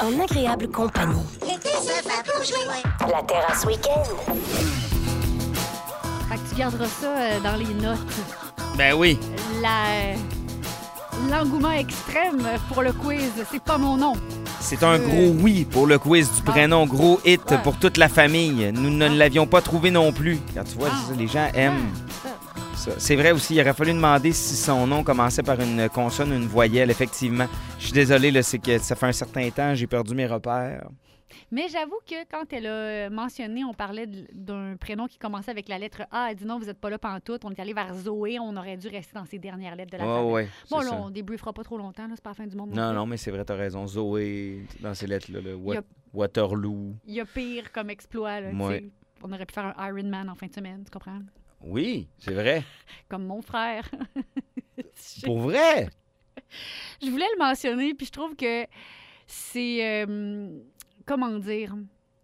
en agréable compagnie. L'été, ça va pour jouer. La terrasse week-end. Fait que tu garderas ça dans les notes. Ben oui. L'engouement extrême pour le quiz, c'est pas mon nom. C'est un gros oui pour le quiz du prénom. Gros hit Ouais. pour toute la famille. Nous ne l'avions pas trouvé non plus. Car tu vois, c'est ça, les gens aiment ça. C'est vrai aussi, il aurait fallu demander si son nom commençait par une consonne ou une voyelle, effectivement. Je suis désolé, là, c'est que ça fait un certain temps, j'ai perdu mes repères. Mais j'avoue que quand elle a mentionné, on parlait d'un prénom qui commençait avec la lettre A. Elle dit non, vous n'êtes pas là pantoute. On est allé vers Zoé. On aurait dû rester dans ces dernières lettres de l'alphabet. Ouais, Bon, c'est là, ça. on débriefera pas trop longtemps. Là, c'est pas la fin du monde. Non, mais c'est vrai, t'as raison. Zoé, dans ces lettres-là, Il y a- Waterloo. Il y a pire comme exploit. Là, Ouais. tu sais. On aurait pu faire un Ironman en fin de semaine, tu comprends? Oui, c'est vrai. Comme mon frère. Pour vrai? Je voulais le mentionner, puis je trouve que c'est... comment dire?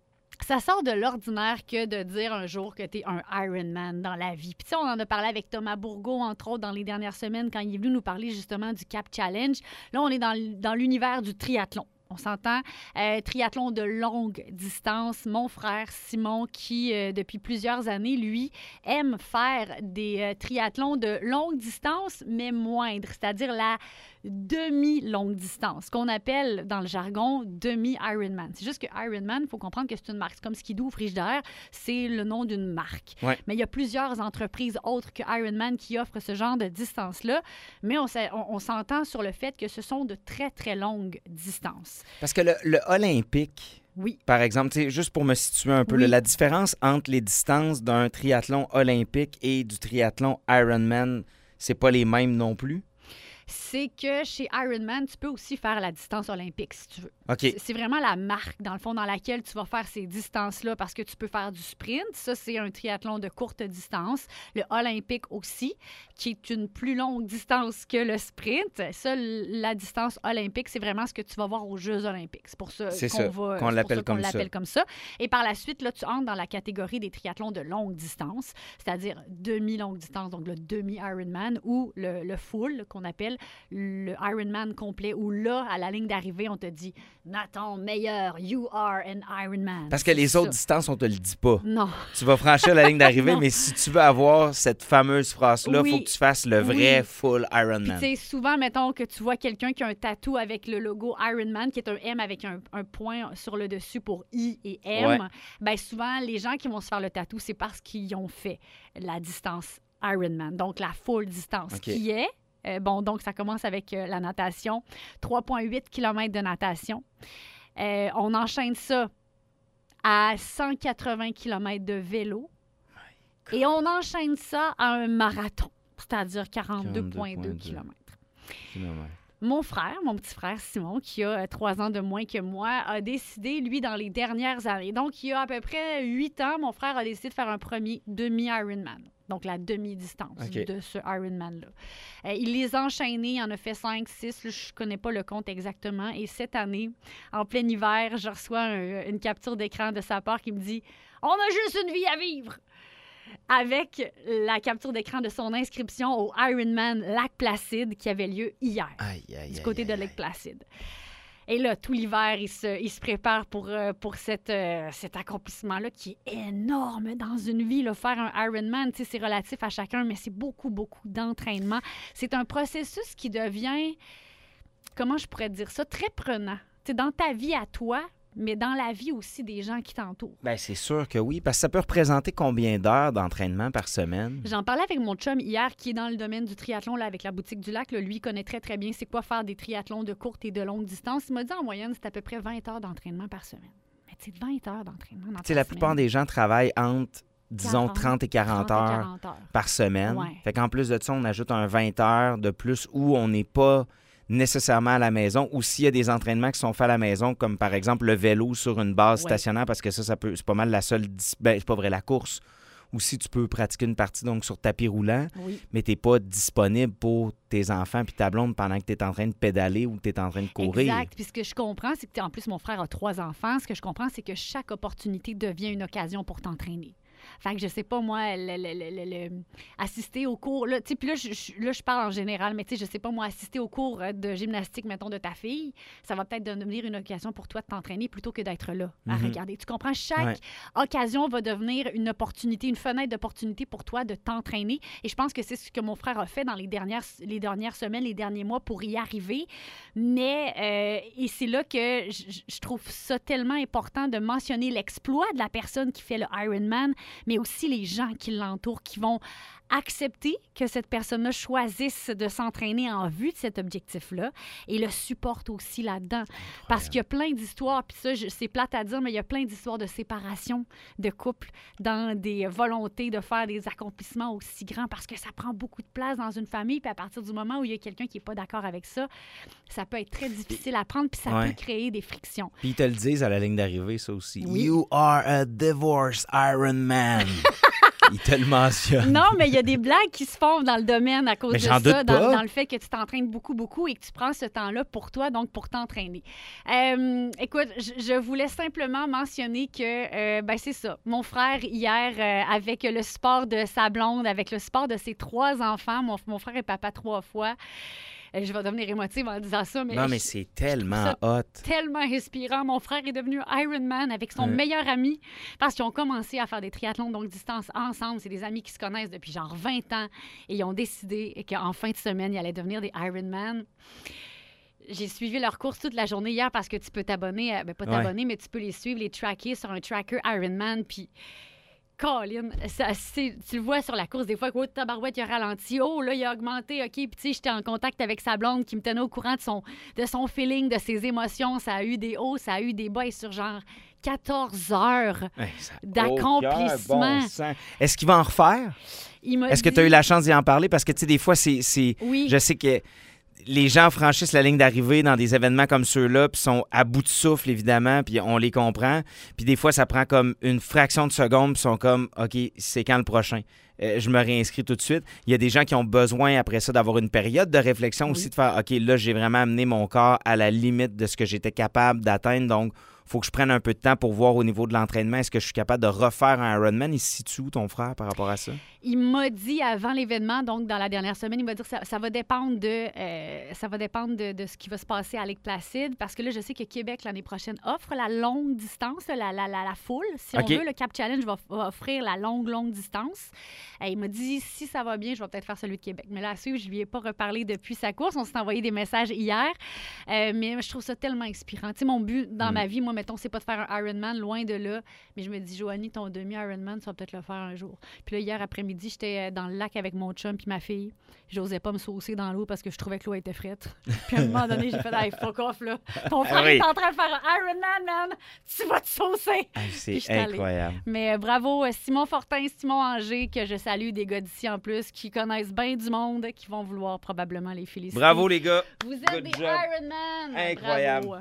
Ça sort de l'ordinaire que de dire un jour que tu es un Ironman dans la vie. Puis tu sais, on en a parlé avec Thomas Bourgault, entre autres, dans les dernières semaines, quand il est venu nous parler justement du Cap Challenge. Là, on est dans l'univers du triathlon. On s'entend, triathlon de longue distance. Mon frère Simon, qui depuis plusieurs années, lui, aime faire des triathlons de longue distance, mais moindre, c'est-à-dire la demi-longue distance, qu'on appelle dans le jargon demi-Ironman. C'est juste que Ironman, il faut comprendre que c'est une marque. C'est comme Skidoo ou Frigidaire, c'est le nom d'une marque. Ouais. Mais il y a plusieurs entreprises autres que Ironman qui offrent ce genre de distance-là, mais on s'entend sur le fait que ce sont de très, très longues distances. Parce que le olympique, Oui. par exemple, tu sais, juste pour me situer un peu, Oui. là, la différence entre les distances d'un triathlon olympique et du triathlon Ironman, c'est pas les mêmes non plus? C'est que chez Ironman, tu peux aussi faire la distance olympique, si tu veux. OK. C'est vraiment la marque, dans le fond, dans laquelle tu vas faire ces distances-là parce que tu peux faire du sprint. Ça, c'est un triathlon de courte distance. Le olympique aussi, qui est une plus longue distance que le sprint. Ça, la distance olympique, c'est vraiment ce que tu vas voir aux Jeux olympiques. C'est pour ça C'est qu'on ça, va... qu'on c'est l'appelle pour ça qu'on comme ça. l'appelle comme ça. Et par la suite, là, tu entres dans la catégorie des triathlons de longue distance, c'est-à-dire demi-longue distance, donc le demi-Ironman ou le full, qu'on appelle le Ironman complet, où là, à la ligne d'arrivée, on te dit « Nathan Meilleur, you are an Ironman ». Parce que les C'est autres ça. distances, on te le dit pas. Non. Tu vas franchir la ligne d'arrivée, Non. mais si tu veux avoir cette fameuse phrase-là, il Oui. faut que tu fasses le vrai Oui. full Puis, Ironman. tu sais, souvent, mettons que tu vois quelqu'un qui a un tatou avec le logo Ironman, qui est un M avec un point sur le dessus pour I et M, Ouais. bien souvent, les gens qui vont se faire le tatou, c'est parce qu'ils ont fait la distance Ironman, donc la full distance, OK. qui est... donc, ça commence avec la natation. 3,8 km de natation. On enchaîne ça à 180 km de vélo. Et on enchaîne ça à un marathon, c'est-à-dire 42,2 km. Mon frère, mon petit frère Simon, qui a 3 ans de moins que moi, a décidé, lui, dans les dernières années. Donc, il y a à peu près 8 ans, mon frère a décidé de faire un premier demi-Ironman. Donc, la demi-distance OK. de ce Ironman-là. Il les a enchaînés, il en a fait 5, 6, là, je ne connais pas le compte exactement. Et cette année, en plein hiver, je reçois une capture d'écran de sa part qui me dit « On a juste une vie à vivre! » avec la capture d'écran de son inscription au Ironman Lac-Placide qui avait lieu hier, du côté de Lac-Placide. Et là, tout l'hiver, il se prépare pour cet accomplissement-là qui est énorme dans une vie. Là, faire un Ironman, tu sais, c'est relatif à chacun, mais c'est beaucoup, beaucoup d'entraînement. C'est un processus qui devient, comment je pourrais dire ça, très prenant. Tu sais, dans ta vie à toi, mais dans la vie aussi des gens qui t'entourent. Bien, c'est sûr que oui, parce que ça peut représenter combien d'heures d'entraînement par semaine? J'en parlais avec mon chum hier, qui est dans le domaine du triathlon, là, avec la boutique du lac. Là, lui, il connaît très, très bien c'est quoi faire des triathlons de courte et de longue distance. Il m'a dit en moyenne, c'est à peu près 20 heures d'entraînement par semaine. Mais tu sais, 20 heures d'entraînement dans Tu sais, la plupart des gens travaillent entre, disons, 30 et 40 heures par semaine. Ouais. Fait qu'en plus de ça, on ajoute un 20 heures de plus où on n'est pas nécessairement à la maison, ou s'il y a des entraînements qui sont faits à la maison, comme par exemple le vélo sur une base stationnaire, parce que ça peut, c'est pas mal la seule... Ben, c'est pas vrai, la course. Ou si tu peux pratiquer une partie donc sur tapis roulant, mais tu n'es pas disponible pour tes enfants puis ta blonde pendant que tu es en train de pédaler ou que tu es en train de courir. Exact. Puis ce que je comprends, c'est que, en plus, mon frère a 3 enfants. Ce que je comprends, c'est que chaque opportunité devient une occasion pour t'entraîner. Fait que je sais pas, moi, assister au cours. Là, tu sais, puis là, je parle en général, mais tu sais, je sais pas, moi, assister au cours de gymnastique, mettons, de ta fille, ça va peut-être devenir une occasion pour toi de t'entraîner plutôt que d'être là à regarder. Tu comprends? Chaque occasion va devenir une opportunité, une fenêtre d'opportunité pour toi de t'entraîner. Et je pense que c'est ce que mon frère a fait dans les dernières semaines, les derniers mois pour y arriver. Mais, et c'est là que je trouve ça tellement important de mentionner l'exploit de la personne qui fait le Ironman, mais aussi les gens qui l'entourent, qui vont accepter que cette personne-là choisisse de s'entraîner en vue de cet objectif-là et le supporte aussi là-dedans. Parce qu'il y a plein d'histoires, puis ça, c'est plate à dire, mais il y a plein d'histoires de séparation de couples dans des volontés de faire des accomplissements aussi grands parce que ça prend beaucoup de place dans une famille, puis à partir du moment où il y a quelqu'un qui n'est pas d'accord avec ça, ça peut être très difficile à prendre, puis ça peut créer des frictions. Puis ils te le disent à la ligne d'arrivée, ça aussi. Oui. You are a divorced Iron Man. Il te le mentionne. Non, mais il y a des blagues qui se font dans le domaine à cause de ça, dans le fait que tu t'entraînes beaucoup, beaucoup et que tu prends ce temps-là pour toi, donc pour t'entraîner. Écoute, je voulais simplement mentionner que, c'est ça, mon frère, hier, avec le support de sa blonde, avec le support de ses 3 enfants, mon frère est papa 3 fois, je vais devenir émotive en disant ça, mais... Non, mais c'est tellement hot. Tellement inspirant. Mon frère est devenu Ironman avec son meilleur ami parce qu'ils ont commencé à faire des triathlons de longue distance ensemble. C'est des amis qui se connaissent depuis genre 20 ans et ils ont décidé qu'en fin de semaine, ils allaient devenir des Ironman. J'ai suivi leurs courses toute la journée hier parce que tu peux t'abonner, pas t'abonner, mais tu peux les suivre, les tracker sur un tracker Ironman, puis... Colin, tu le vois sur la course, des fois, que tabarouette, il a ralenti. Oh, là, il a augmenté. OK, puis tu sais, j'étais en contact avec sa blonde qui me tenait au courant de son feeling, de ses émotions. Ça a eu des hauts, ça a eu des bas. Et sur genre 14 heures d'accomplissement. Bon. Est-ce qu'il va en refaire? Est-ce que tu as eu la chance d'y en parler? Parce que, tu sais, des fois, Oui. Je sais que les gens franchissent la ligne d'arrivée dans des événements comme ceux-là, puis sont à bout de souffle, évidemment, puis on les comprend. Puis des fois, ça prend comme une fraction de seconde, puis sont comme, OK, c'est quand le prochain? Je me réinscris tout de suite. Il y a des gens qui ont besoin, après ça, d'avoir une période de réflexion aussi, de faire, OK, là, j'ai vraiment amené mon corps à la limite de ce que j'étais capable d'atteindre, donc il faut que je prenne un peu de temps pour voir au niveau de l'entraînement, est-ce que je suis capable de refaire un Ironman? Il se situe où, ton frère, par rapport à ça? Il m'a dit avant l'événement, donc dans la dernière semaine, il m'a dit que ça va dépendre de ce qui va se passer à Lake Placid, parce que là, je sais que Québec, l'année prochaine, offre la longue distance, la foule. Si on veut, le Cap Challenge va offrir la longue distance. Il m'a dit, si ça va bien, je vais peut-être faire celui de Québec. Mais là, à suivre, je ne lui ai pas reparlé depuis sa course. On s'est envoyé des messages hier. Mais je trouve ça tellement inspirant. Tu sais, mon but dans ma vie, moi, mettons, c'est pas de faire un Ironman, loin de là. Mais je me dis, Joanie, ton demi-Ironman, tu vas peut-être le faire un jour. Puis là, hier après-midi, j'étais dans le lac avec mon chum puis ma fille. J'osais pas me saucer dans l'eau parce que je trouvais que l'eau était frette. Puis à un moment donné, j'ai fait, hey, fuck off, là. Ton frère est en train de faire un Ironman, man. Tu vas te saucer. C'est incroyable. Mais bravo, Simon Fortin, Simon Anger, que je salue, des gars d'ici en plus, qui connaissent bien du monde, qui vont vouloir probablement les féliciter. Bravo, les gars. Vous êtes des Ironman. Incroyable. Bravo.